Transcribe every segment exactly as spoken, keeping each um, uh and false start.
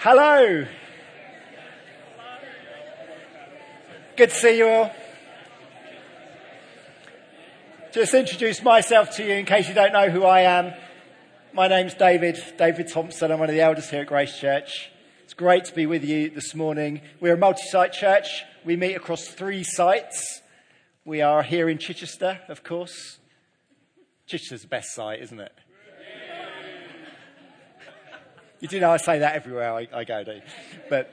Hello. Good to see you all. Just introduce myself to you in case you don't know who I am. My name's David, David Thompson. I'm one of the elders here at Grace Church. It's great to be with you this morning. We're a multi-site church. We meet across three sites. We are here in Chichester, of course. Chichester's the best site, isn't it? You do know I say that everywhere I, I go, do you? But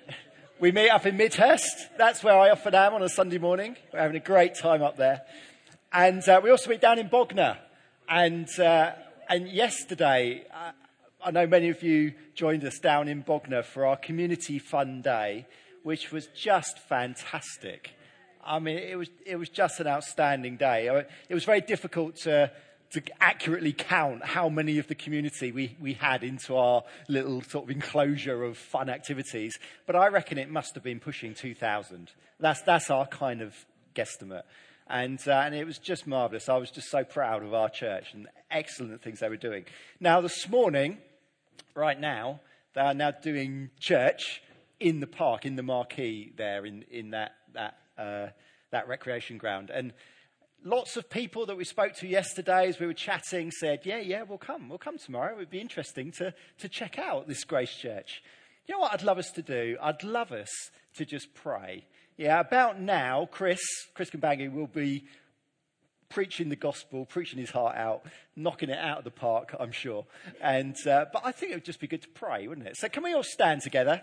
we meet up in Midhurst. That's where I often am on a Sunday morning. We're having a great time up there. And uh, we also meet down in Bognor. And uh, and yesterday, uh, I know many of you joined us down in Bognor for our Community Fun Day, which was just fantastic. I mean, it was it was just an outstanding day. It was very difficult to to accurately count how many of the community we, we had into our little sort of enclosure of fun activities. But I reckon it must have been pushing two thousand. That's that's our kind of guesstimate. And, uh, and it was just marvellous. I was just so proud of our church and excellent things they were doing. Now, this morning, right now, they are now doing church in the park, in the marquee there, in, in that, that, uh, that recreation ground. And lots of people that we spoke to yesterday as we were chatting said, yeah, yeah, we'll come. We'll come tomorrow. It would be interesting to, to check out this Grace Church. You know what I'd love us to do? I'd love us to just pray. Yeah, about now, Chris, Chris Kambangi will be preaching the gospel, preaching his heart out, knocking it out of the park, I'm sure. And uh, but I think it would just be good to pray, wouldn't it? So can we all stand together?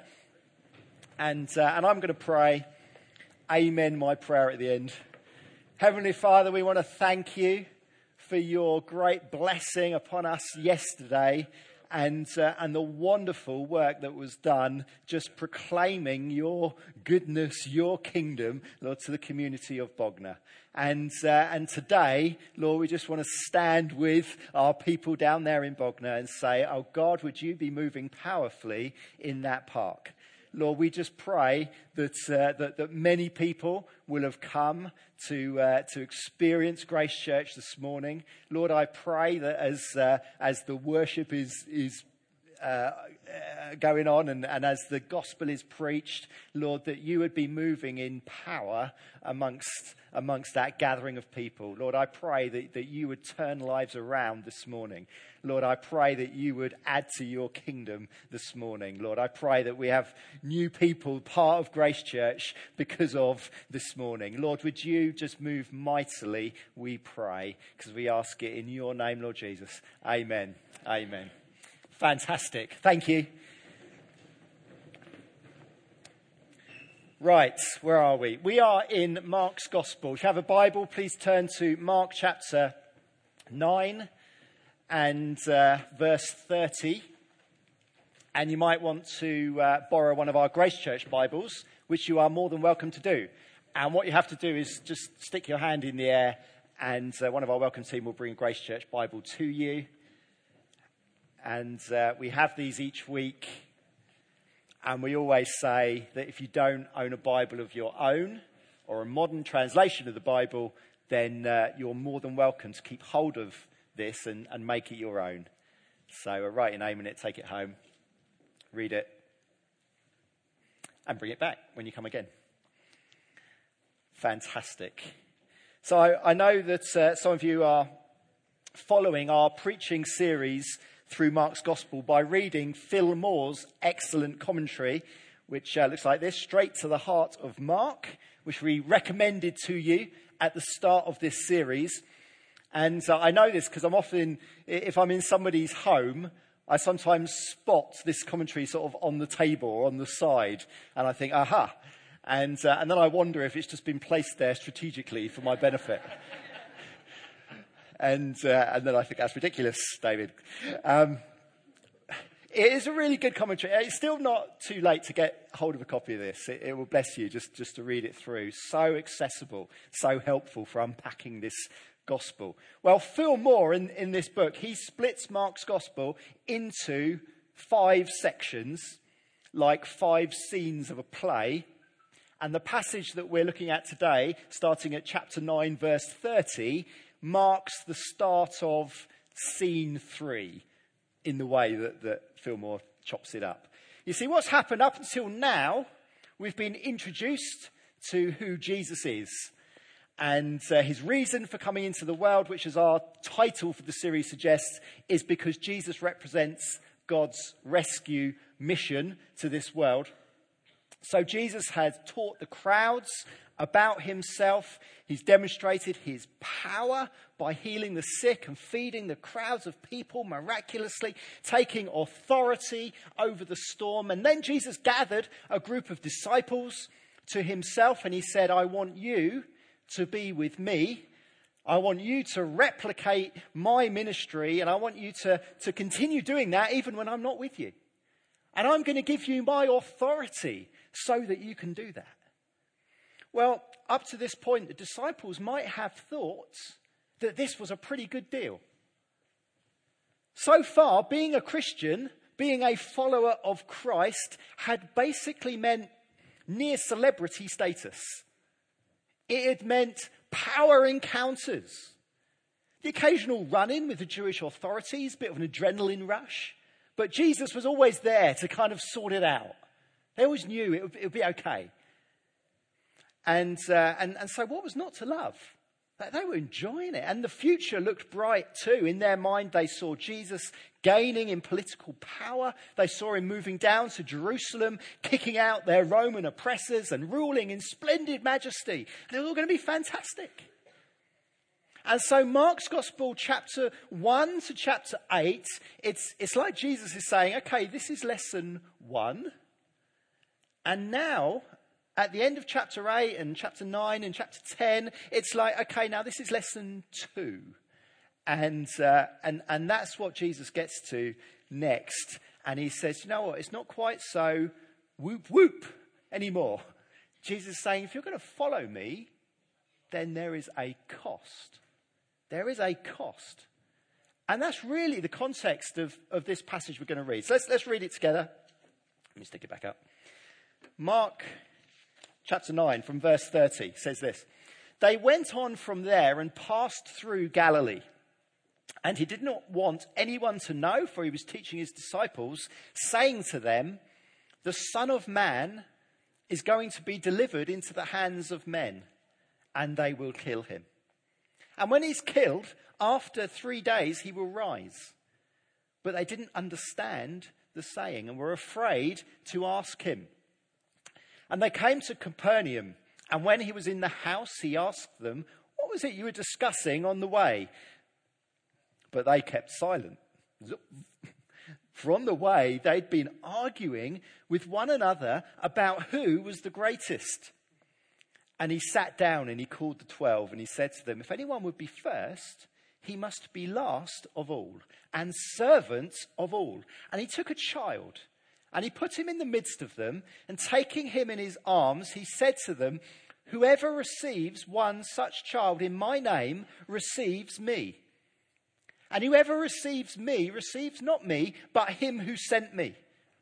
And uh, and I'm going to pray. Amen, my prayer at the end. Heavenly Father, we want to thank you for your great blessing upon us yesterday and uh, and the wonderful work that was done just proclaiming your goodness, your kingdom, Lord, to the community of Bognor. And uh, and today, Lord, we just want to stand with our people down there in Bognor and say, oh God, would you be moving powerfully in that park? Lord, we just pray that, uh, that that many people will have come to uh, to experience Grace Church this morning. Lord, I pray that as uh, as the worship is is uh, uh, going on and, and as the gospel is preached, Lord, that you would be moving in power amongst amongst that gathering of people. Lord, I pray that, that you would turn lives around this morning. Lord, I pray that you would add to your kingdom this morning. Lord, I pray that we have new people part of Grace Church because of this morning. Lord, would you just move mightily, we pray, because we ask it in your name, Lord Jesus. Amen. Amen. Fantastic. Thank you. Right, where are we? We are in Mark's Gospel. If you have a Bible, please turn to Mark chapter nine and uh, verse thirty. And you might want to uh, borrow one of our Grace Church Bibles, which you are more than welcome to do. And what you have to do is just stick your hand in the air and uh, one of our welcome team will bring a Grace Church Bible to you. And uh, we have these each week. And we always say that if you don't own a Bible of your own or a modern translation of the Bible, then uh, you're more than welcome to keep hold of this and, and make it your own. So uh, write your name in it, take it home, read it, and bring it back when you come again. Fantastic. So I, I know that uh, some of you are following our preaching series through Mark's Gospel by reading Phil Moore's excellent commentary, which uh, looks like this, Straight to the Heart of Mark, which we recommended to you at the start of this series. And uh, I know this because I'm often, if I'm in somebody's home, I sometimes spot this commentary sort of on the table or on the side, and I think, aha. And, uh, and then I wonder if it's just been placed there strategically for my benefit. And uh, and then I think that's ridiculous, David. Um, it is a really good commentary. It's still not too late to get hold of a copy of this. It, it will bless you just, just to read it through. So accessible, so helpful for unpacking this gospel. Well, Phil Moore, in, in this book, he splits Mark's gospel into five sections, like five scenes of a play. And the passage that we're looking at today, starting at chapter nine, verse thirty, marks the start of scene three in the way that, that Phil Moore chops it up. You see, what's happened up until now, we've been introduced to who Jesus is and uh, his reason for coming into the world, which, as our title for the series suggests, is because Jesus represents God's rescue mission to this world. So Jesus has taught the crowds about himself. He's demonstrated his power by healing the sick and feeding the crowds of people miraculously, taking authority over the storm. And then Jesus gathered a group of disciples to himself and he said, I want you to be with me. I want you to replicate my ministry and I want you to, to continue doing that even when I'm not with you. And I'm going to give you my authority so that you can do that. Well, up to this point, the disciples might have thought that this was a pretty good deal. So far, being a Christian, being a follower of Christ, had basically meant near celebrity status. It had meant power encounters, the occasional run-in with the Jewish authorities, a bit of an adrenaline rush. But Jesus was always there to kind of sort it out. They always knew it would, it would be okay. And, uh, and, and so what was not to love? They were enjoying it. And the future looked bright too. In their mind, they saw Jesus gaining in political power. They saw him moving down to Jerusalem, kicking out their Roman oppressors and ruling in splendid majesty. And it was all going to be fantastic. And so Mark's Gospel, chapter one to chapter eight, it's, it's like Jesus is saying, okay, this is lesson one. And now, at the end of chapter eight and chapter nine and chapter ten, it's like, okay, now this is lesson two. And, uh, and, and that's what Jesus gets to next. And he says, you know what, it's not quite so whoop whoop anymore. Jesus is saying, if you're going to follow me, then there is a cost. There is a cost. And that's really the context of, of this passage we're going to read. So let's, let's read it together. Let me stick it back up. Mark chapter nine from verse thirty says this. They went on from there and passed through Galilee. And he did not want anyone to know, for he was teaching his disciples, saying to them, the Son of Man is going to be delivered into the hands of men, and they will kill him. And when he's killed, after three days he will rise. But they didn't understand the saying and were afraid to ask him. And they came to Capernaum, and when he was in the house, he asked them, what was it you were discussing on the way? But they kept silent. For on the way, they'd been arguing with one another about who was the greatest. And he sat down and he called the twelve and he said to them, if anyone would be first, he must be last of all and servant of all. And he took a child and he put him in the midst of them, and taking him in his arms, he said to them, whoever receives one such child in my name receives me. And whoever receives me receives not me, but him who sent me.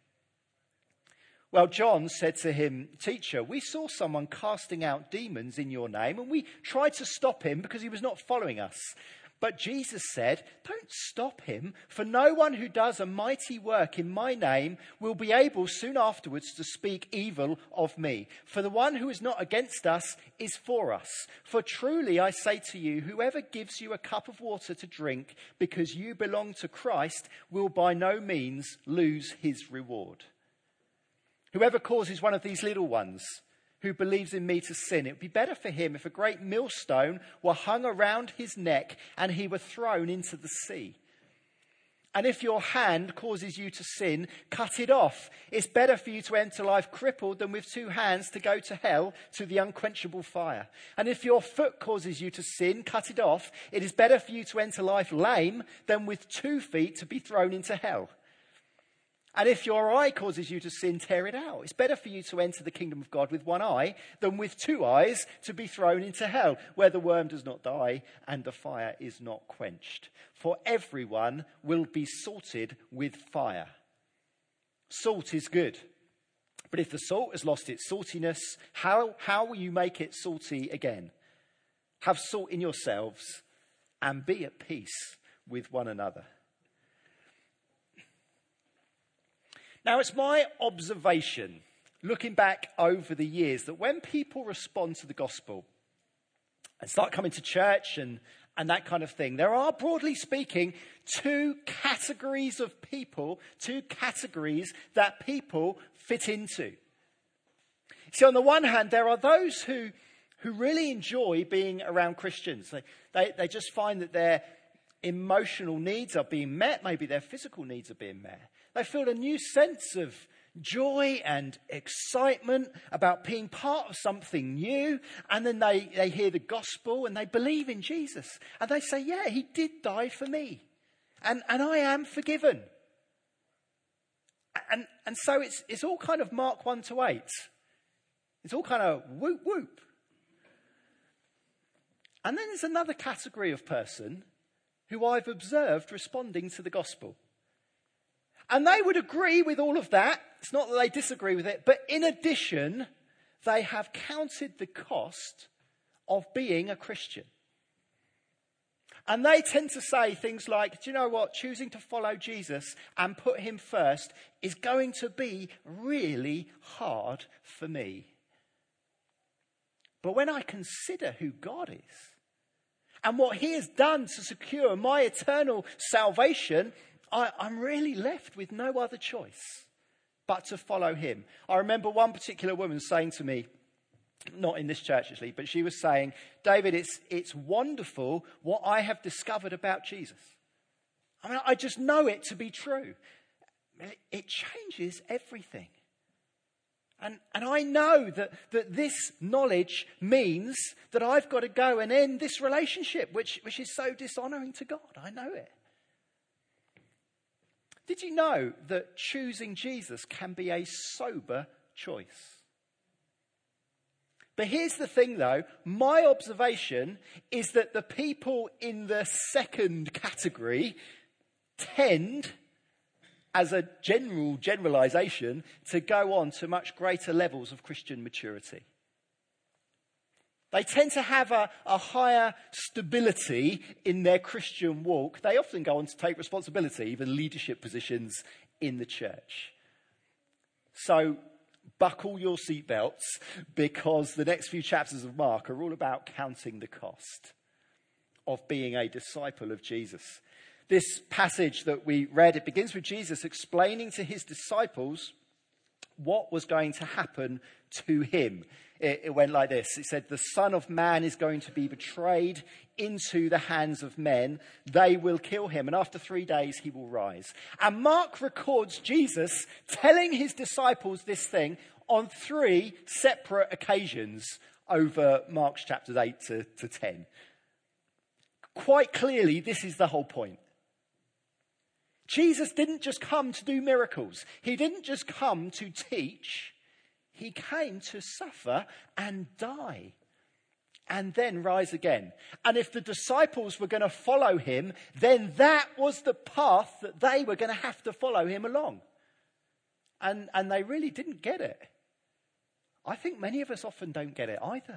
Well, John said to him, teacher, we saw someone casting out demons in your name, and we tried to stop him because he was not following us. But Jesus said, don't stop him, for no one who does a mighty work in my name will be able soon afterwards to speak evil of me. For the one who is not against us is for us. For truly I say to you, whoever gives you a cup of water to drink because you belong to Christ will by no means lose his reward. Whoever causes one of these little ones who believes in me to sin, it would be better for him if a great millstone were hung around his neck and he were thrown into the sea. And if your hand causes you to sin, cut it off. It's better for you to enter life crippled than with two hands to go to hell, to the unquenchable fire. And if your foot causes you to sin, cut it off. It is better for you to enter life lame than with two feet to be thrown into hell. And if your eye causes you to sin, tear it out. It's better for you to enter the kingdom of God with one eye than with two eyes to be thrown into hell, where the worm does not die and the fire is not quenched. For everyone will be salted with fire. Salt is good. But if the salt has lost its saltiness, how, how will you make it salty again? Have salt in yourselves and be at peace with one another. Now, it's my observation, looking back over the years, that when people respond to the gospel and start coming to church and, and that kind of thing, there are, broadly speaking, two categories of people, two categories that people fit into. See, on the one hand, there are those who, who really enjoy being around Christians. They, they, they just find that their emotional needs are being met, maybe their physical needs are being met. They feel a new sense of joy and excitement about being part of something new. And then they, they hear the gospel and they believe in Jesus. And they say, yeah, he did die for me. And, and I am forgiven. And, and so it's, it's all kind of Mark one to eight. It's all kind of whoop, whoop. And then there's another category of person who I've observed responding to the gospel. And they would agree with all of that. It's not that they disagree with it. But in addition, they have counted the cost of being a Christian. And they tend to say things like, do you know what? Choosing to follow Jesus and put him first is going to be really hard for me. But when I consider who God is and what he has done to secure my eternal salvation, I, I'm really left with no other choice but to follow him. I remember one particular woman saying to me, not in this church actually, but she was saying, David, it's, it's wonderful what I have discovered about Jesus. I mean, I just know it to be true. It, it changes everything. And, and I know that, that this knowledge means that I've got to go and end this relationship, which, which is so dishonoring to God. I know it. Did you know that choosing Jesus can be a sober choice? But here's the thing though, my observation is that the people in the second category tend, as a general generalization, to go on to much greater levels of Christian maturity. They tend to have a, a higher stability in their Christian walk. They often go on to take responsibility, even leadership positions in the church. So buckle your seatbelts, because the next few chapters of Mark are all about counting the cost of being a disciple of Jesus. This passage that we read, it begins with Jesus explaining to his disciples what was going to happen to him. It, it went like this. It said, the Son of Man is going to be betrayed into the hands of men. They will kill him, and after three days he will rise. And Mark records Jesus telling his disciples this thing on three separate occasions over Mark's chapters eight to, to ten. Quite clearly, this is the whole point. Jesus didn't just come to do miracles. He didn't just come to teach. He came to suffer and die and then rise again. And if the disciples were going to follow him, then that was the path that they were going to have to follow him along. And, and they really didn't get it. I think many of us often don't get it either.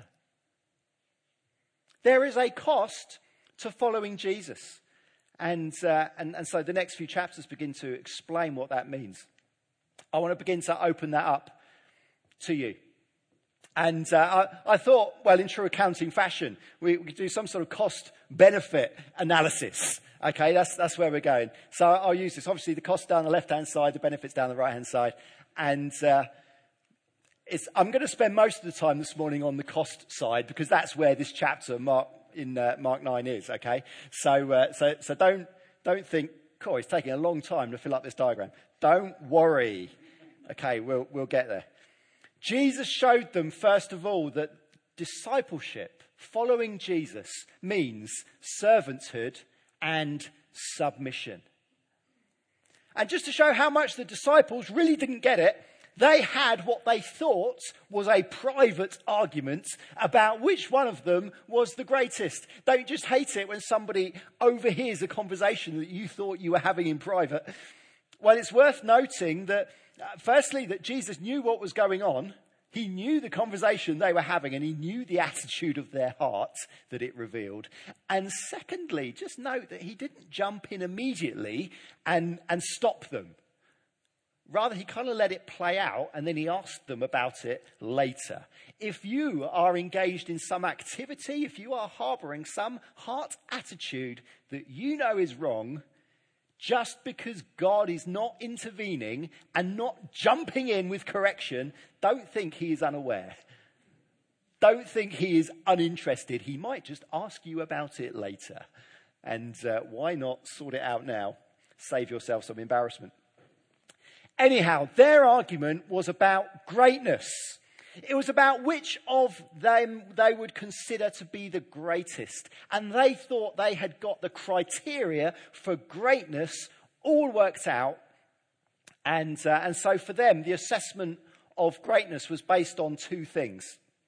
There is a cost to following Jesus. And, uh, and, and so the next few chapters begin to explain what that means. I want to begin to open that up to you. And uh, I, I thought, well, in true accounting fashion, we, we could do some sort of cost-benefit analysis. Okay, that's, that's where we're going. So I'll use this. Obviously, the cost down the left-hand side, the benefits down the right-hand side. And uh, it's, I'm going to spend most of the time this morning on the cost side, because that's where this chapter, Mark, in uh, Mark nine is, okay? So, uh, so, so don't, don't think, cool, it's taking a long time to fill up this diagram. Don't worry. Okay, we'll, we'll get there. Jesus showed them, first of all, that discipleship, following Jesus, means servanthood and submission. And just to show how much the disciples really didn't get it, they had what they thought was a private argument about which one of them was the greatest. Don't just hate it when somebody overhears a conversation that you thought you were having in private. Well, it's worth noting that, uh, firstly, that Jesus knew what was going on. He knew the conversation they were having, and he knew the attitude of their heart that it revealed. And secondly, just note that he didn't jump in immediately and, and stop them. Rather, he kind of let it play out and then he asked them about it later. If you are engaged in some activity, if you are harboring some heart attitude that you know is wrong, just because God is not intervening and not jumping in with correction, don't think he is unaware. Don't think he is uninterested. He might just ask you about it later. And uh, why not sort it out now? Save yourself some embarrassment. Anyhow, their argument was about greatness. It was about which of them they would consider to be the greatest. And they thought they had got the criteria for greatness all worked out. And, uh, and so for them, the assessment of greatness was based on two things.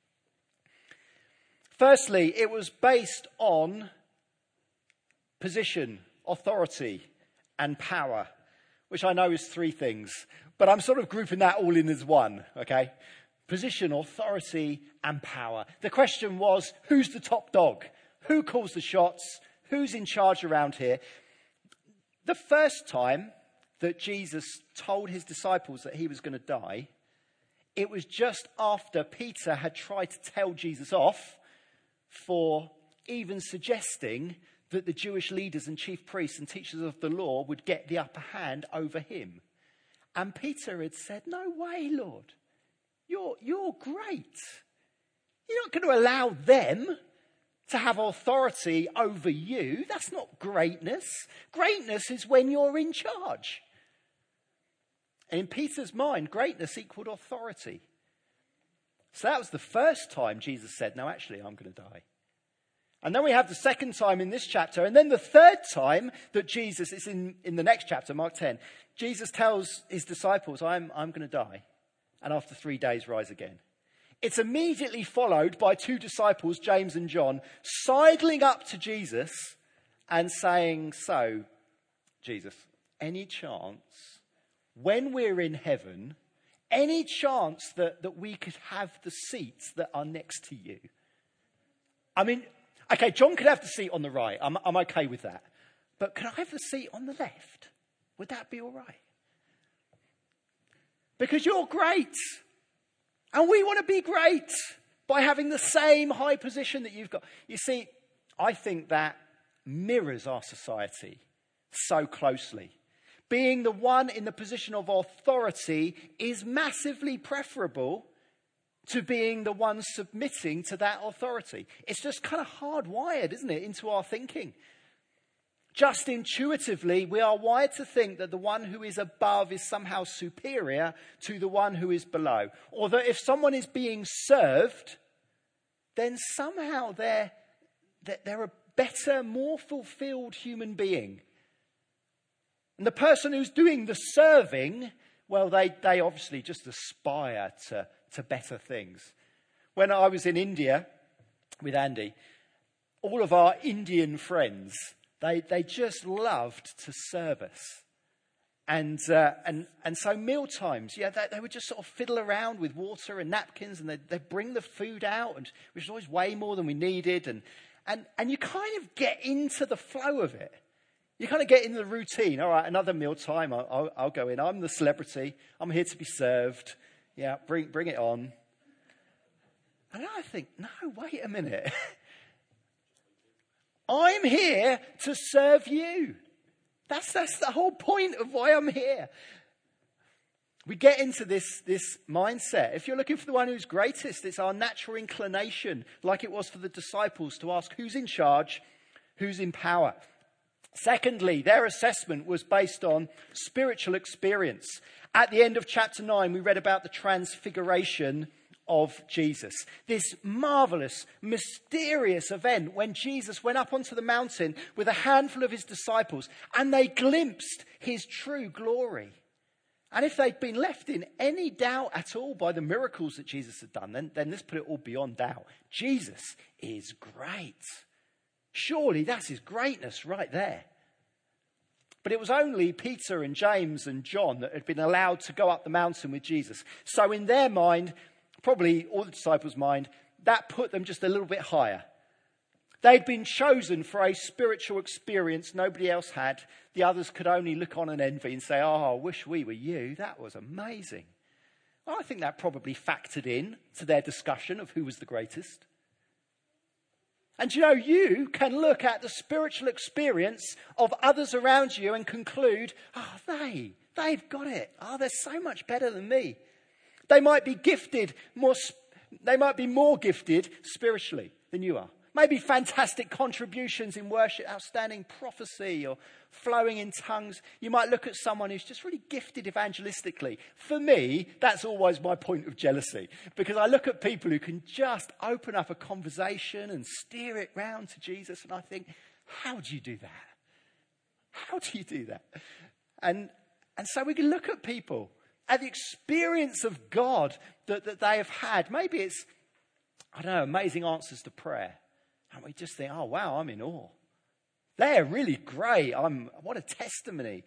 Firstly, it was based on position, authority, and power, which I know is three things, but I'm sort of grouping that all in as one, okay? Position, authority, and power. The question was, who's the top dog? Who calls the shots? Who's in charge around here? The first time that Jesus told his disciples that he was going to die, it was just after Peter had tried to tell Jesus off for even suggesting that the Jewish leaders and chief priests and teachers of the law would get the upper hand over him. And Peter had said, no way, Lord. You're, you're great. You're not going to allow them to have authority over you. That's not greatness. Greatness is when you're in charge. And in Peter's mind, greatness equaled authority. So that was the first time Jesus said, no, actually, I'm going to die. And then we have the second time in this chapter. And then the third time that Jesus, is in, in the next chapter, Mark ten. Jesus tells his disciples, I'm, I'm going to die. And after three days, rise again. It's immediately followed by two disciples, James and John, sidling up to Jesus and saying, so, Jesus, any chance, when we're in heaven, any chance that, that we could have the seats that are next to you? I mean, okay, John could have the seat on the right. I'm, I'm okay with that. But can I have the seat on the left? Would that be all right? Because you're great. And we want to be great by having the same high position that you've got. You see, I think that mirrors our society so closely. Being the one in the position of authority is massively preferable to being the one submitting to that authority. It's just kind of hardwired, isn't it, into our thinking. Just intuitively, we are wired to think that the one who is above is somehow superior to the one who is below. Or that if someone is being served, then somehow they're, they're a better, more fulfilled human being. And the person who's doing the serving, well, they, they obviously just aspire to, to better things. When I was in India with Andy, all of our Indian friends, They they just loved to serve us. And uh, and and so meal times, yeah, they, they would just sort of fiddle around with water and napkins, and they'd, they'd bring the food out, and which was always way more than we needed. And, and, and you kind of get into the flow of it. You kind of get into the routine. All right, another meal time, I'll, I'll, I'll go in. I'm the celebrity. I'm here to be served. Yeah, bring bring it on. And I think, no, wait a minute. I'm here to serve you. That's, that's the whole point of why I'm here. We get into this, this mindset. If you're looking for the one who's greatest, it's our natural inclination, like it was for the disciples, to ask who's in charge, who's in power. Secondly, their assessment was based on spiritual experience. At the end of chapter nine, we read about the transfiguration of Jesus. This marvelous, mysterious event when Jesus went up onto the mountain with a handful of his disciples and they glimpsed his true glory. And if they'd been left in any doubt at all by the miracles that Jesus had done, then, then let's put it all beyond doubt. Jesus is great. Surely that's his greatness right there. But it was only Peter and James and John that had been allowed to go up the mountain with Jesus. So in their mind, probably all the disciples' mind, that put them just a little bit higher. They'd been chosen for a spiritual experience nobody else had. The others could only look on and envy and say, oh, I wish we were you. That was amazing. Well, I think that probably factored in to their discussion of who was the greatest. And you know, you can look at the spiritual experience of others around you and conclude, oh, they, they've got it. Oh, they're so much better than me. They might be gifted more, they might be more gifted spiritually than you are. Maybe fantastic contributions in worship, outstanding prophecy or flowing in tongues. You might look at someone who's just really gifted evangelistically. For me, that's always my point of jealousy, because I look at people who can just open up a conversation and steer it round to Jesus, and I think, how do you do that? How do you do that? And, and so we can look at people, at the experience of God that, that they have had. Maybe it's, I don't know, amazing answers to prayer. And we just think, oh, wow, I'm in awe. They're really great. I'm, what a testimony.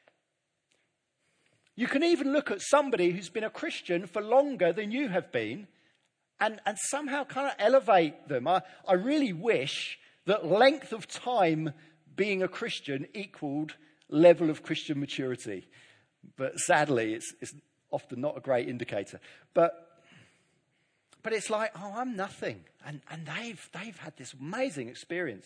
You can even look at somebody who's been a Christian for longer than you have been and, and somehow kind of elevate them. I, I really wish that length of time being a Christian equaled level of Christian maturity. But sadly, it's, it's often not a great indicator. But But it's like, oh, I'm nothing. And, and they've, they've had this amazing experience.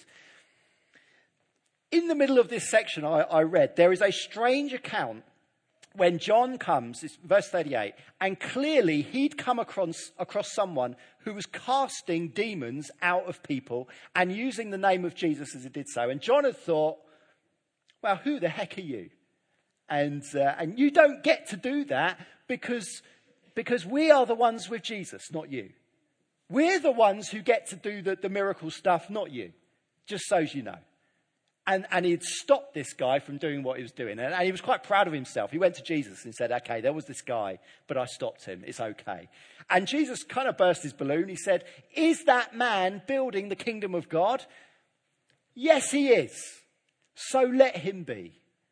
In the middle of this section I, I read, there is a strange account when John comes, it's verse thirty-eight, and clearly he'd come across, across someone who was casting demons out of people and using the name of Jesus as he did so. And John had thought, well, who the heck are you? And, uh, and you don't get to do that because... Because we are the ones with Jesus, not you. We're the ones who get to do the, the miracle stuff, not you. Just so as you know. And, and he'd stopped this guy from doing what he was doing. And, and he was quite proud of himself. He went to Jesus and said, okay, there was this guy, but I stopped him. It's okay. And Jesus kind of burst his balloon. He said, is that man building the kingdom of God? Yes, he is. So let him be.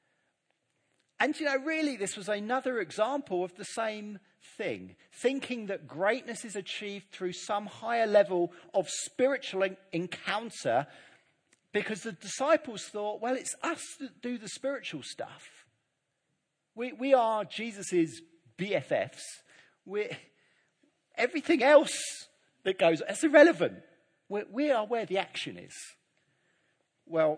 And, you know, really, this was another example of the same thing. Thinking that greatness is achieved through some higher level of spiritual encounter, because the disciples thought, well, it's us that do the spiritual stuff. We, we are Jesus's B F Fs. We're, everything else that goes, it's irrelevant. We're, we are where the action is. Well,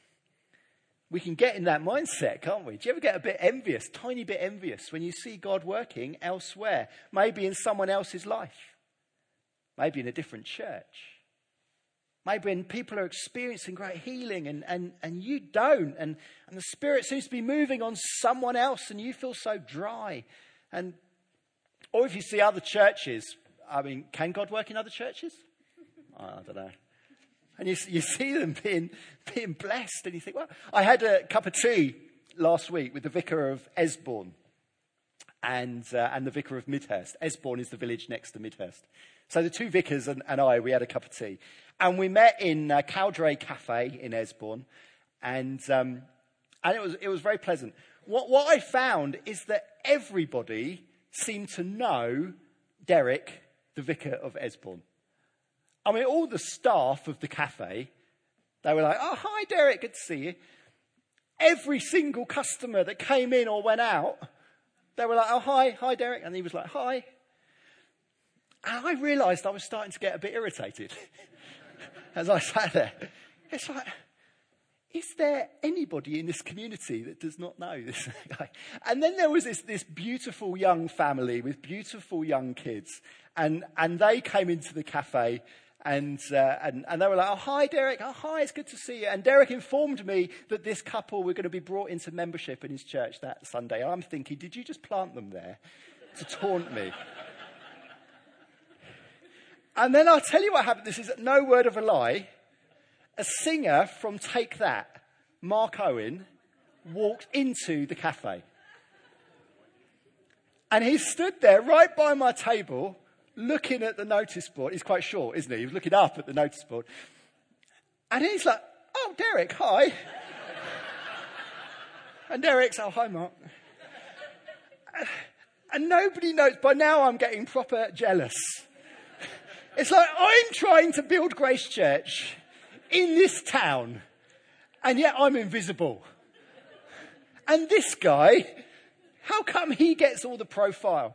we can get in that mindset, can't we? Do you ever get a bit envious, tiny bit envious, when you see God working elsewhere? Maybe in someone else's life. Maybe in a different church. Maybe when people are experiencing great healing and, and, and you don't. And, and the Spirit seems to be moving on someone else and you feel so dry. And or if you see other churches, I mean, can God work in other churches? I don't know. And you, you see them being, being blessed. And you think, well, I had a cup of tea last week with the vicar of Esborne and, uh, and the vicar of Midhurst. Esborne is the village next to Midhurst. So the two vicars and, and I, we had a cup of tea. And we met in uh, Cowdray Cafe in Esborne. And, um, and it was, it was very pleasant. What, what I found is that everybody seemed to know Derek, the vicar of Esborne. I mean, all the staff of the cafe, they were like, oh, hi, Derek, good to see you. Every single customer that came in or went out, they were like, oh, hi, hi, Derek. And he was like, hi. And I realised I was starting to get a bit irritated as I sat there. It's like, is there anybody in this community that does not know this guy? And then there was this, this beautiful young family with beautiful young kids. And, and they came into the cafe. And, uh, and and they were like, oh, hi, Derek. Oh, hi, it's good to see you. And Derek informed me that this couple were going to be brought into membership in his church that Sunday. I'm thinking, did you just plant them there to taunt me? And then I'll tell you what happened. This is no word of a lie. A singer from Take That, Mark Owen, walked into the cafe. And he stood there right by my table, looking at the notice board. He's quite short, isn't he? He was looking up at the notice board. And he's like, oh, Derek, hi. And Derek's, oh, hi, Mark. And nobody knows. By now I'm getting proper jealous. It's like, I'm trying to build Grace Church. in this town, and yet I'm invisible. And this guy, how come he gets all the profile?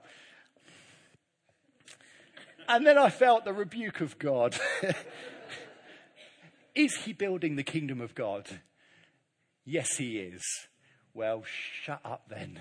And then I felt the rebuke of God. Is he building the kingdom of God? Yes, he is. Well, shut up then.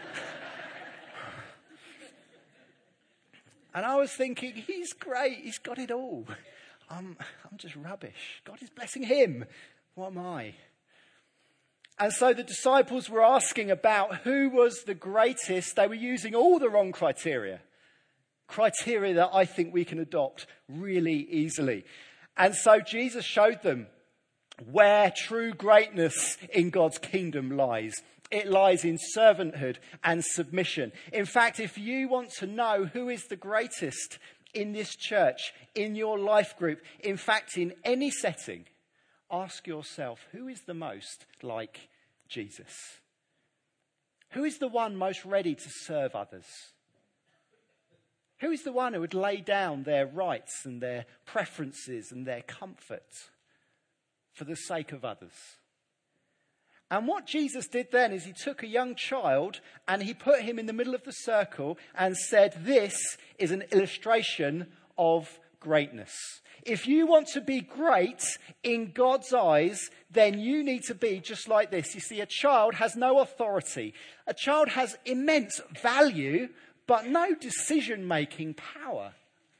And I was thinking, he's great. He's got it all. I'm, I'm just rubbish. God is blessing him. What am I? And so the disciples were asking about who was the greatest. They were using all the wrong criteria. Criteria that I think we can adopt really easily. And so Jesus showed them where true greatness in God's kingdom lies. It lies in servanthood and submission. In fact, if you want to know who is the greatest in this church, in your life group, in fact, in any setting, ask yourself, who is the most like Jesus? Who is the one most ready to serve others? Who is the one who would lay down their rights and their preferences and their comfort for the sake of others? And what Jesus did then is he took a young child and he put him in the middle of the circle and said, this is an illustration of greatness. If you want to be great in God's eyes, then you need to be just like this. You see, a child has no authority. A child has immense value, but no decision-making power.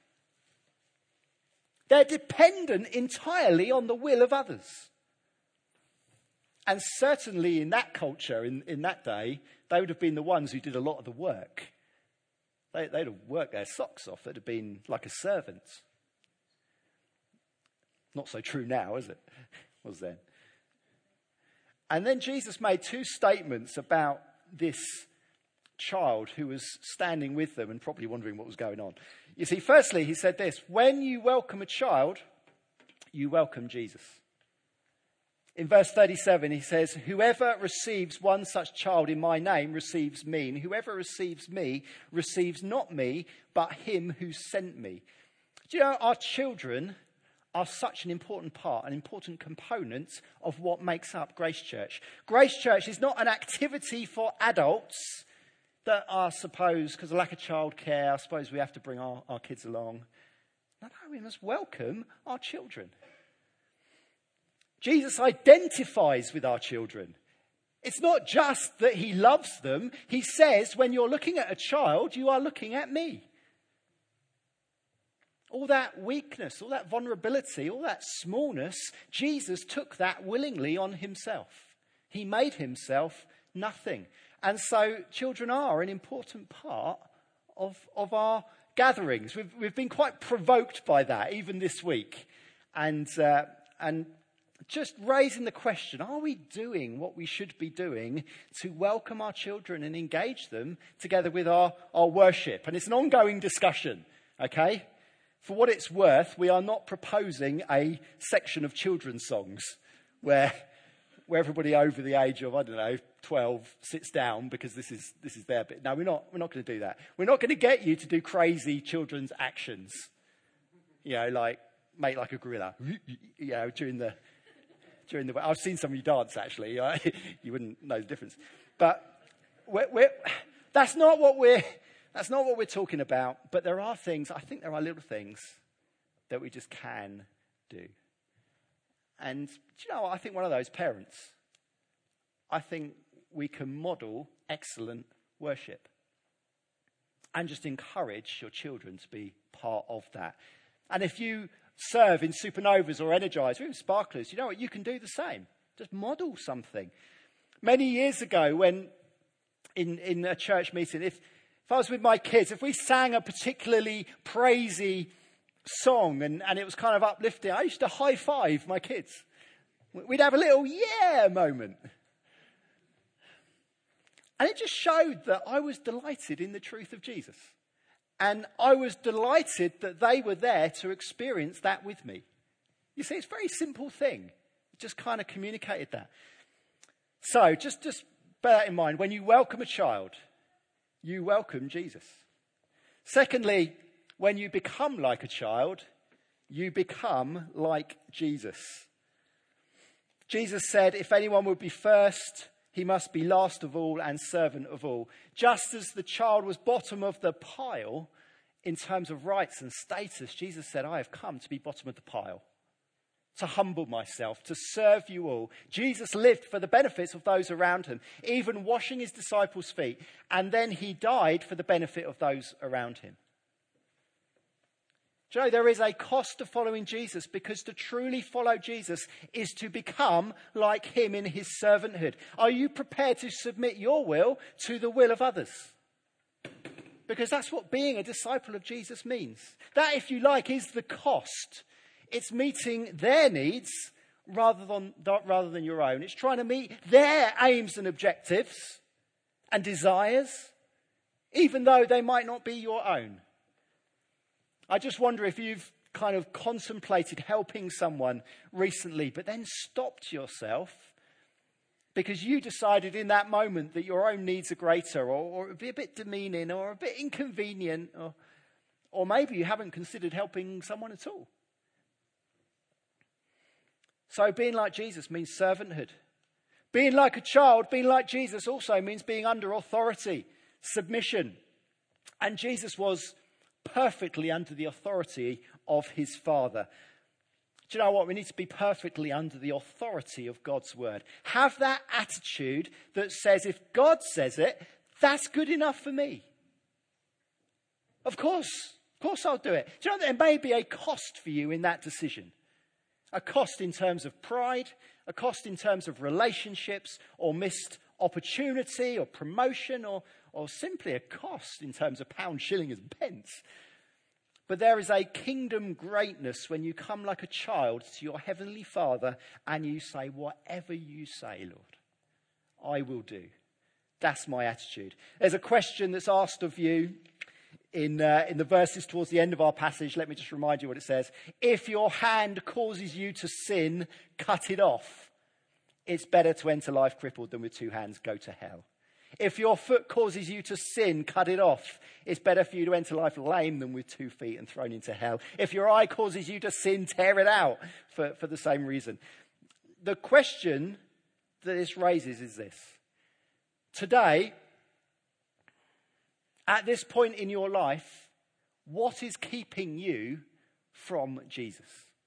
They're dependent entirely on the will of others. And certainly in that culture, in, in that day, they would have been the ones who did a lot of the work. They, they'd have worked their socks off. They'd have been like a servant. Not so true now, is it? Was then. And then Jesus made two statements about this child who was standing with them and probably wondering what was going on. You see, firstly, he said this: when you welcome a child, you welcome Jesus. In verse thirty-seven, he says, whoever receives one such child in my name receives me, and whoever receives me receives not me, but him who sent me. Do you know, our children are such an important part, an important component of what makes up Grace Church. Grace Church is not an activity for adults that are supposed, because of lack of childcare, I suppose we have to bring our, our kids along. No, no, we must welcome our children. Jesus identifies with our children. It's not just that he loves them. He says, when you're looking at a child, you are looking at me. All that weakness, all that vulnerability, all that smallness, Jesus took that willingly on himself. He made himself nothing. And so children are an important part of, of our gatherings. We've, we've been quite provoked by that, even this week. And, uh, and just raising the question, are we doing what we should be doing to welcome our children and engage them together with our, our worship? And it's an ongoing discussion, okay? For what it's worth, we are not proposing a section of children's songs where where everybody over the age of, I don't know, twelve sits down because this is this is their bit. No, we're not we're not going to do that. We're not going to get you to do crazy children's actions. You know, like make like a gorilla. You know, during the during the I've seen some of you dance actually. You wouldn't know the difference. But we're, we're, that's not what we're That's not what we're talking about, but there are things, I think there are little things that we just can do. And do you know what? I think one of those, parents, I think we can model excellent worship and just encourage your children to be part of that. And if you serve in Supernovas or Energize or even Sparklers, you know what? You can do the same. Just model something. Many years ago when in, in a church meeting, if If I was with my kids, if we sang a particularly praisey song and, and it was kind of uplifting, I used to high five my kids. We'd have a little yeah moment. And it just showed that I was delighted in the truth of Jesus. And I was delighted that they were there to experience that with me. You see, it's a very simple thing. It just kind of communicated that. So just, just bear that in mind. When you welcome a child, you welcome Jesus. Secondly, when you become like a child, you become like Jesus. Jesus said, if anyone would be first, he must be last of all and servant of all. Just as the child was bottom of the pile in terms of rights and status, Jesus said, I have come to be bottom of the pile, to humble myself, to serve you all. Jesus lived for the benefits of those around him, even washing his disciples' feet, and then he died for the benefit of those around him. Do you know, there is a cost to following Jesus, because to truly follow Jesus is to become like him in his servanthood. Are you prepared to submit your will to the will of others? Because that's what being a disciple of Jesus means. That, if you like, is the cost. It's meeting their needs rather than, rather than your own. It's trying to meet their aims and objectives and desires, even though they might not be your own. I just wonder if you've kind of contemplated helping someone recently, but then stopped yourself because you decided in that moment that your own needs are greater, or, or it would be a bit demeaning, or a bit inconvenient, or, or maybe you haven't considered helping someone at all. So being like Jesus means servanthood. Being like a child, being like Jesus also means being under authority, submission. And Jesus was perfectly under the authority of his Father. Do you know what? We need to be perfectly under the authority of God's word. Have that attitude that says, if God says it, that's good enough for me. Of course, of course I'll do it. Do you know, there may be a cost for you in that decision. A cost in terms of pride, a cost in terms of relationships, or missed opportunity, or promotion, or, or simply a cost in terms of pound, shilling, and pence. But there is a kingdom greatness when you come like a child to your heavenly Father and you say, whatever you say, Lord, I will do. That's my attitude. There's a question that's asked of you in, uh, in the verses towards the end of our passage. Let me just remind you what it says. If your hand causes you to sin, cut it off. It's better to enter life crippled than with two hands go to hell. If your foot causes you to sin, cut it off. It's better for you to enter life lame than with two feet and thrown into hell. If your eye causes you to sin, tear it out for, for the same reason. The question that this raises is this. Today, at this point in your life, what is keeping you from Jesus?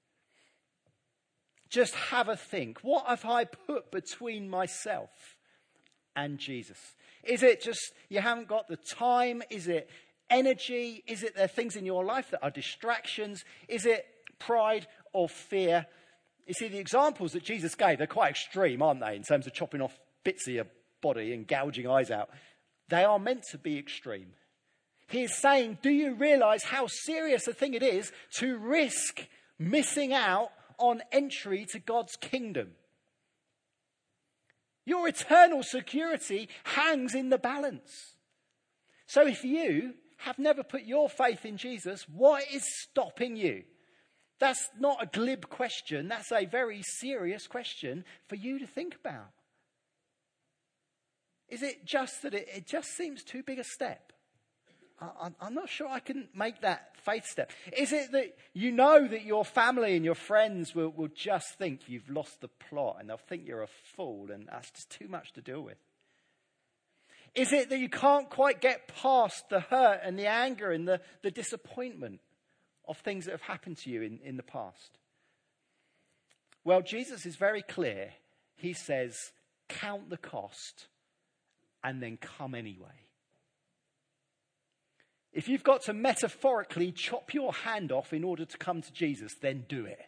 Just have a think. What have I put between myself and Jesus? Is it just you haven't got the time? Is it energy? Is it there are things in your life that are distractions? Is it pride or fear? You see, the examples that Jesus gave, they're quite extreme, aren't they, in terms of chopping off bits of your body and gouging eyes out. They are meant to be extreme. He is saying, do you realize how serious a thing it is to risk missing out on entry to God's kingdom? Your eternal security hangs in the balance. So if you have never put your faith in Jesus, what is stopping you? That's not a glib question. That's a very serious question for you to think about. Is it just that it, it just seems too big a step? I, I'm not sure I can make that faith step. Is it that you know that your family and your friends will, will just think you've lost the plot and they'll think you're a fool and that's just too much to deal with? Is it that you can't quite get past the hurt and the anger and the, the disappointment of things that have happened to you in, in the past? Well, Jesus is very clear. He says, count the cost and then come anyway. If you've got to metaphorically chop your hand off in order to come to Jesus, then do it.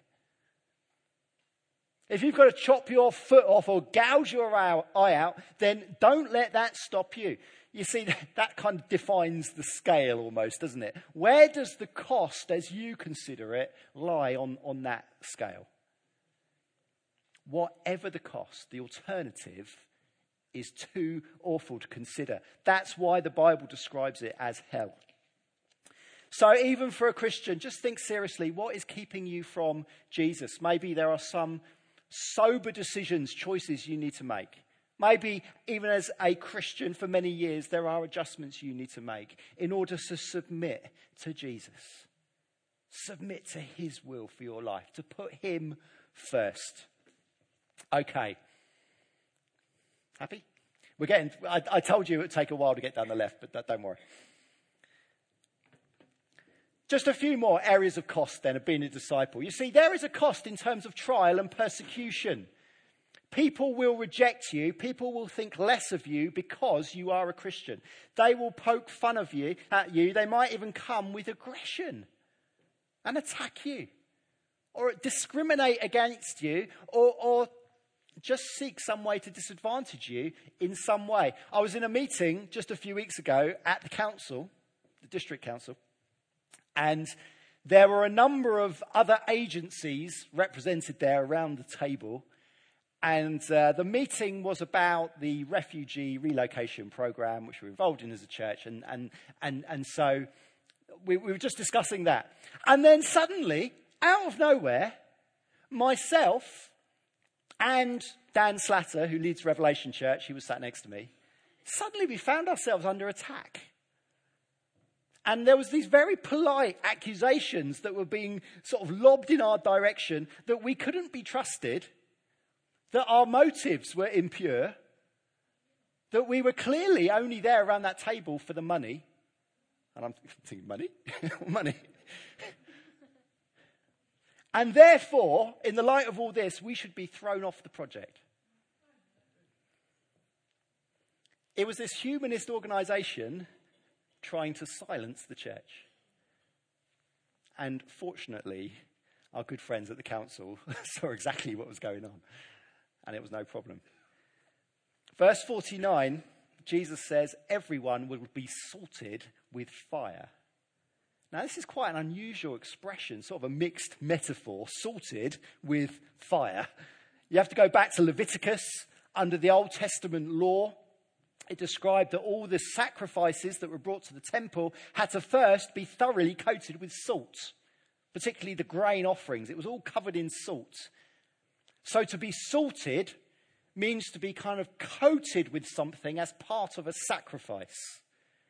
If you've got to chop your foot off or gouge your eye out, then don't let that stop you. You see, that kind of defines the scale almost, doesn't it? Where does the cost, as you consider it, lie on, on that scale? Whatever the cost, the alternative is too awful to consider. That's why the Bible describes it as hell. So even for a Christian, just think seriously, what is keeping you from Jesus? Maybe there are some sober decisions, choices you need to make. Maybe even as a Christian for many years, there are adjustments you need to make in order to submit to Jesus. Submit to his will for your life, to put him first. Okay. Happy? We're getting, I, I told you it would take a while to get down the left, but don't worry. Just a few more areas of cost then of being a disciple. You see, there is a cost in terms of trial and persecution. People will reject you. People will think less of you because you are a Christian. They will poke fun of you at you. They might even come with aggression and attack you or discriminate against you or, or just seek some way to disadvantage you in some way. I was in a meeting just a few weeks ago at the council, the district council, and there were a number of other agencies represented there around the table. And uh, the meeting was about the refugee relocation program, which we're involved in as a church. And, and, and, and so we, we were just discussing that. And then suddenly, out of nowhere, myself and Dan Slatter, who leads Revelation Church, he was sat next to me, suddenly we found ourselves under attack. And there was these very polite accusations that were being sort of lobbed in our direction that we couldn't be trusted, that our motives were impure, that we were clearly only there around that table for the money. And I'm thinking, money? Money. And therefore, in the light of all this, we should be thrown off the project. It was this humanist organisation trying to silence the church. And fortunately, our good friends at the council saw exactly what was going on. And it was no problem. Verse forty-nine, Jesus says, everyone will be salted with fire. Now, this is quite an unusual expression, sort of a mixed metaphor, salted with fire. You have to go back to Leviticus. Under the Old Testament law, it described that all the sacrifices that were brought to the temple had to first be thoroughly coated with salt, particularly the grain offerings. It was all covered in salt. So to be salted means to be kind of coated with something as part of a sacrifice.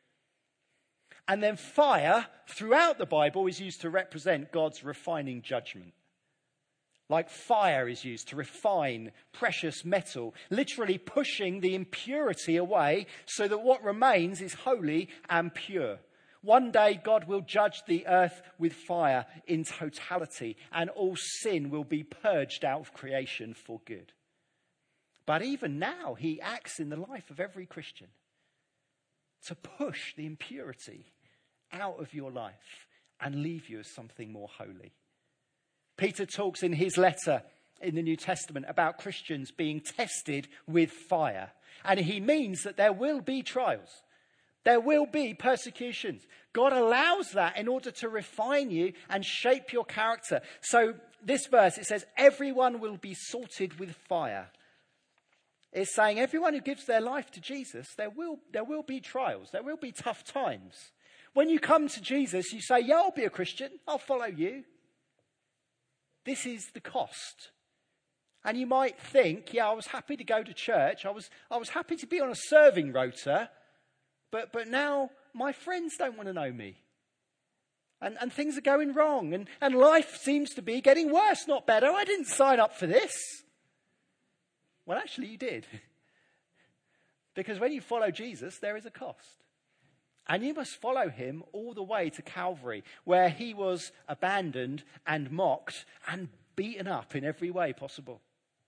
And then fire, throughout the Bible, is used to represent God's refining judgment. Like fire is used to refine precious metal, literally pushing the impurity away so that what remains is holy and pure. One day God will judge the earth with fire in totality, and all sin will be purged out of creation for good. But even now, he acts in the life of every Christian to push the impurity out of your life and leave you as something more holy. Peter talks in his letter in the New Testament about Christians being tested with fire. And he means that there will be trials. There will be persecutions. God allows that in order to refine you and shape your character. So this verse, it says, everyone will be salted with fire. It's saying everyone who gives their life to Jesus, there will, there will be trials. There will be tough times. When you come to Jesus, you say, yeah, I'll be a Christian. I'll follow you. This is the cost. And you might think, yeah, I was happy to go to church. I was, I was happy to be on a serving rota. But, but now my friends don't want to know me. And, and things are going wrong. And, and life seems to be getting worse, not better. I didn't sign up for this. Well, actually, you did. Because when you follow Jesus, there is a cost. And you must follow him all the way to Calvary, where he was abandoned and mocked and beaten up in every way possible.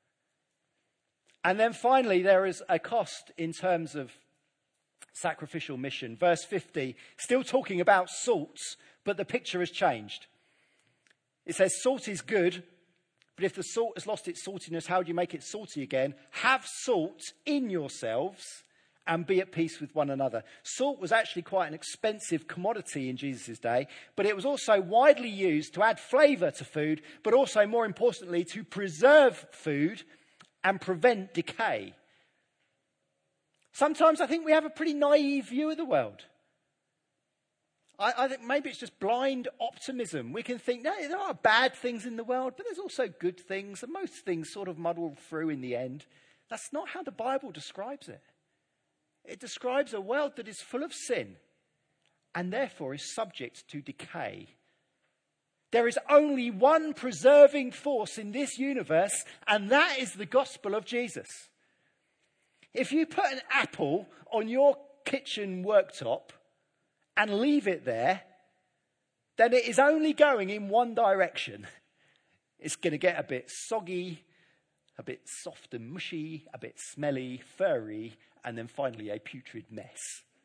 And then finally, there is a cost in terms of sacrificial mission. Verse fifty, still talking about salt, but the picture has changed. It says, salt is good, but if the salt has lost its saltiness, how do you make it salty again? Have salt in yourselves and be at peace with one another. Salt was actually quite an expensive commodity in Jesus' day, but it was also widely used to add flavour to food, but also, more importantly, to preserve food and prevent decay. Sometimes I think we have a pretty naive view of the world. I, I think maybe it's just blind optimism. We can think, no, there are bad things in the world, but there's also good things, and most things sort of muddle through in the end. That's not how the Bible describes it. It describes a world that is full of sin and therefore is subject to decay. There is only one preserving force in this universe, and that is the gospel of Jesus. If you put an apple on your kitchen worktop and leave it there, then it is only going in one direction. It's going to get a bit soggy, a bit soft and mushy, a bit smelly, furry, and then finally a putrid mess.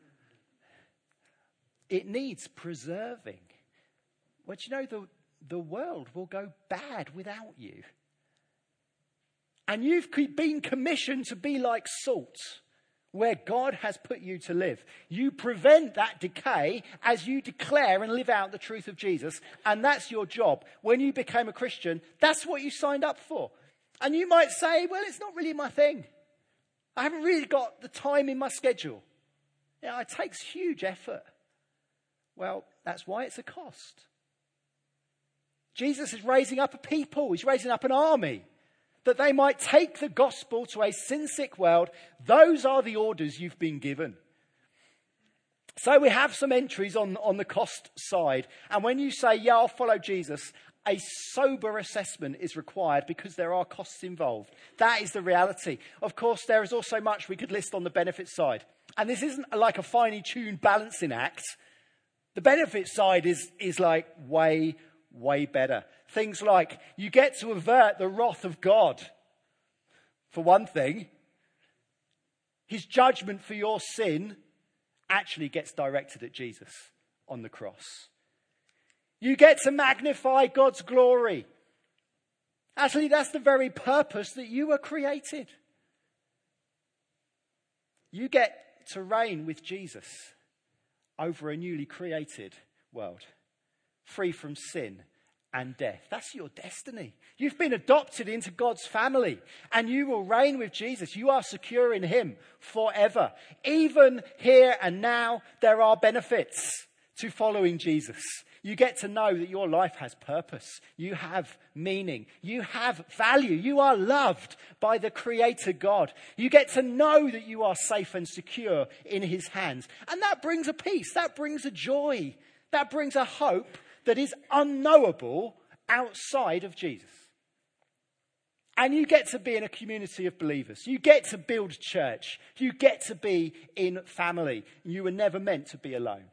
It needs preserving. Well, do you know, the, the world will go bad without you. And you've been commissioned to be like salt, where God has put you to live. You prevent that decay as you declare and live out the truth of Jesus. And that's your job. When you became a Christian, that's what you signed up for. And you might say, well, it's not really my thing. I haven't really got the time in my schedule. Yeah, it takes huge effort. Well, that's why it's a cost. Jesus is raising up a people. He's raising up an army that they might take the gospel to a sin-sick world. Those are the orders you've been given. So we have some entries on, on the cost side. And when you say, yeah, I'll follow Jesus, a sober assessment is required because there are costs involved. That is the reality. Of course, there is also much we could list on the benefit side. And this isn't like a finely tuned balancing act. The benefit side is, is like way, way better. Things like you get to avert the wrath of God. For one thing, his judgment for your sin actually gets directed at Jesus on the cross. You get to magnify God's glory. Actually, that's the very purpose that you were created. You get to reign with Jesus over a newly created world, free from sin and death. That's your destiny. You've been adopted into God's family, and you will reign with Jesus. You are secure in him forever. Even here and now, there are benefits to following Jesus. You get to know that your life has purpose. You have meaning. You have value. You are loved by the Creator God. You get to know that you are safe and secure in his hands. And that brings a peace. That brings a joy. That brings a hope that is unknowable outside of Jesus. And you get to be in a community of believers. You get to build church. You get to be in family. You were never meant to be alone.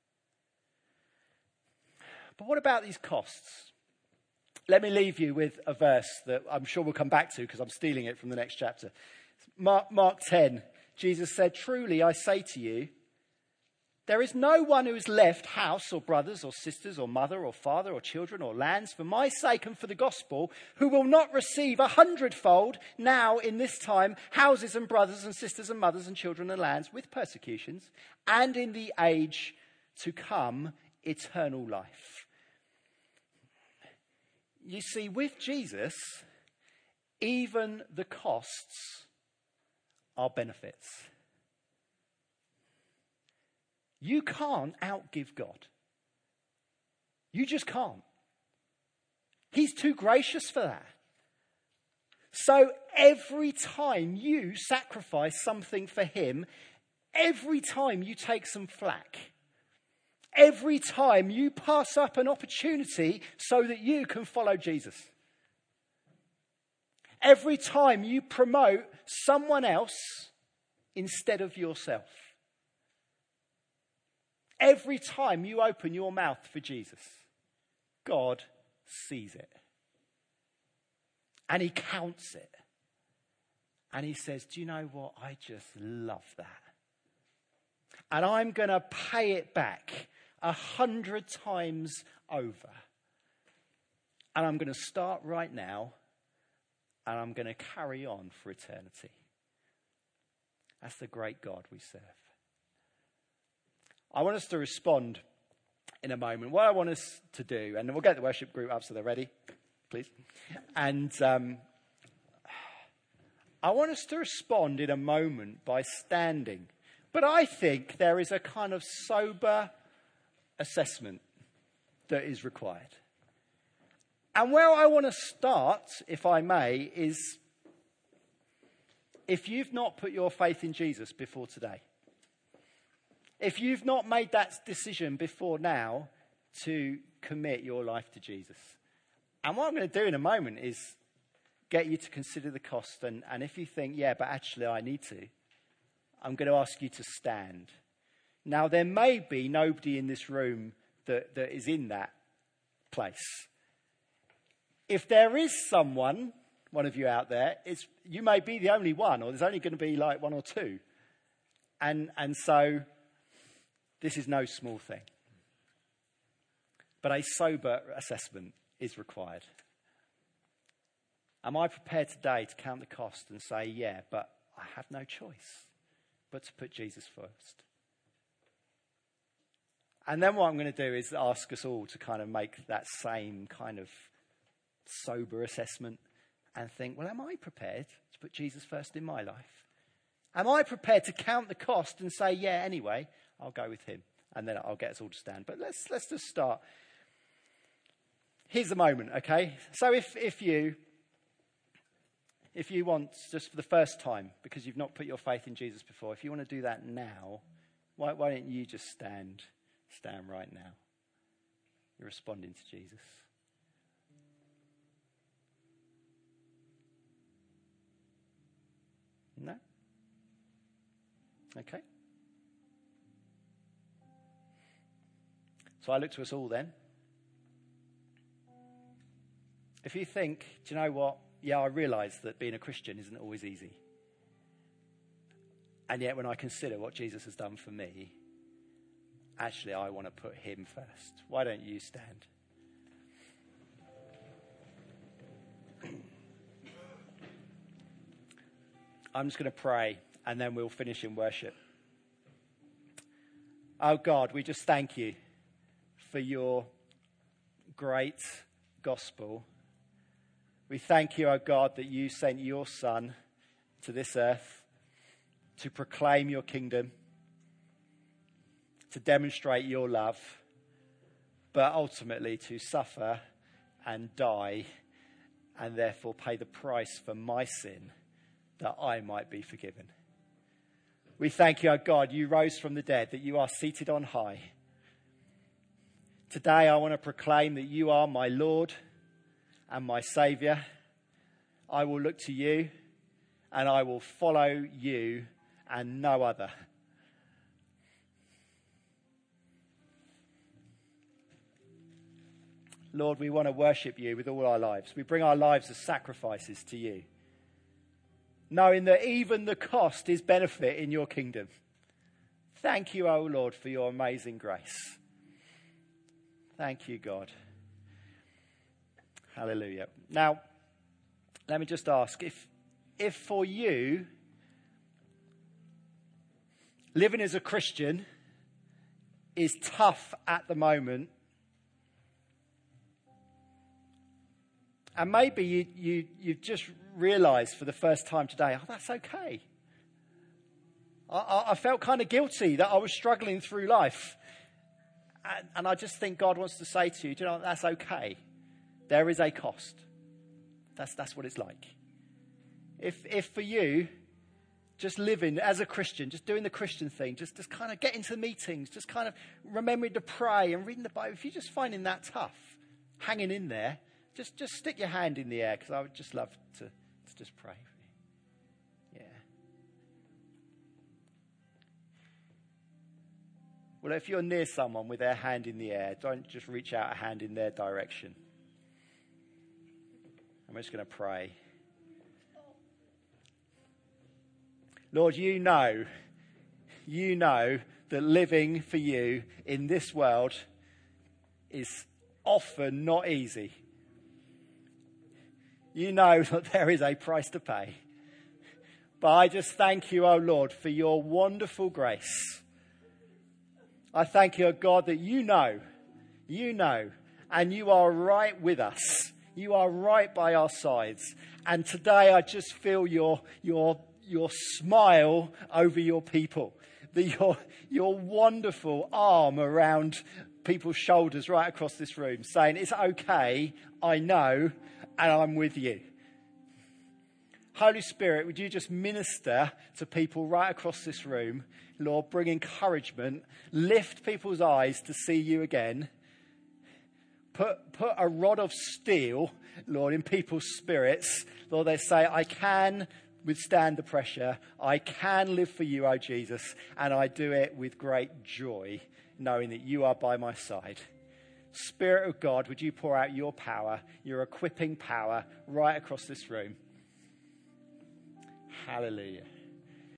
But what about these costs? Let me leave you with a verse that I'm sure we'll come back to because I'm stealing it from the next chapter. Mark, Mark ten, Jesus said, "Truly I say to you, there is no one who has left house or brothers or sisters or mother or father or children or lands for my sake and for the gospel who will not receive a hundredfold now in this time houses and brothers and sisters and mothers and children and lands with persecutions, and in the age to come eternal life." You see, with Jesus, even the costs are benefits. You can't outgive God. You just can't. He's too gracious for that. So every time you sacrifice something for him, every time you take some flack, every time you pass up an opportunity so that you can follow Jesus, every time you promote someone else instead of yourself, every time you open your mouth for Jesus, God sees it. And he counts it. And he says, do you know what? I just love that. And I'm going to pay it back a hundred times over. And I'm going to start right now. And I'm going to carry on for eternity. That's the great God we serve. I want us to respond in a moment. What I want us to do, and we'll get the worship group up so they're ready, please. And um, I want us to respond in a moment by standing. But I think there is a kind of sober assessment that is required. And where I want to start, if I may, is if you've not put your faith in Jesus before today, if you've not made that decision before now to commit your life to Jesus. And what I'm going to do in a moment is get you to consider the cost. And, and if you think, yeah, but actually I need to, I'm going to ask you to stand. Now, there may be nobody in this room that, that is in that place. If there is someone, one of you out there, it's, you may be the only one, or there's only going to be like one or two. And, and so this is no small thing. But a sober assessment is required. Am I prepared today to count the cost and say, yeah, but I have no choice but to put Jesus first? And then what I'm going to do is ask us all to kind of make that same kind of sober assessment and think, well, am I prepared to put Jesus first in my life? Am I prepared to count the cost and say, yeah, anyway, I'll go with him, and then I'll get us all to stand. But let's let's just start. Here's the moment, okay? So if if you if you want, just for the first time, because you've not put your faith in Jesus before, if you want to do that now, why, why don't you just stand, stand right now? You're responding to Jesus. No? Okay. So I look to us all then. If you think, do you know what? Yeah, I realise that being a Christian isn't always easy. And yet when I consider what Jesus has done for me, actually I want to put him first. Why don't you stand? I'm just going to pray and then we'll finish in worship. Oh God, we just thank you for your great gospel. We thank you, oh God, that you sent your Son to this earth to proclaim your kingdom, to demonstrate your love, but ultimately to suffer and die and therefore pay the price for my sin that I might be forgiven. We thank you, oh God, you rose from the dead, that you are seated on high. Today I want to proclaim that you are my Lord and my Saviour. I will look to you and I will follow you and no other. Lord, we want to worship you with all our lives. We bring our lives as sacrifices to you, knowing that even the cost is benefit in your kingdom. Thank you, O Lord, for your amazing grace. Thank you, God. Hallelujah. Now, let me just ask, if, if for you, living as a Christian is tough at the moment, and maybe you, you, you've just realised for the first time today, oh, that's okay. I, I, I felt kind of guilty that I was struggling through life. And, and I just think God wants to say to you, do you know, that's okay. There is a cost. That's, that's what it's like. If, if for you, just living as a Christian, just doing the Christian thing, just, just kind of getting to the meetings, just kind of remembering to pray and reading the Bible, if you're just finding that tough, hanging in there, Just just stick your hand in the air, because I would just love to, to just pray for you. Yeah. Well, if you're near someone with their hand in the air, don't just reach out a hand in their direction. I'm just going to pray. Lord, you know, you know that living for you in this world is often not easy. You know that there is a price to pay. But I just thank you, O Lord, for your wonderful grace. I thank you, O God, that you know, you know, and you are right with us. You are right by our sides. And today I just feel your, your, your smile over your people. The, your, your wonderful arm around people's shoulders right across this room, saying, it's okay, I know, and I'm with you. Holy Spirit, would you just minister to people right across this room? Lord, bring encouragement, lift people's eyes to see you again, Put, put a rod of steel, Lord, in people's spirits. Lord, they say, I can withstand the pressure. I can live for you, oh Jesus. And I do it with great joy, knowing that you are by my side. Spirit of God, would you pour out your power, your equipping power right across this room? Hallelujah.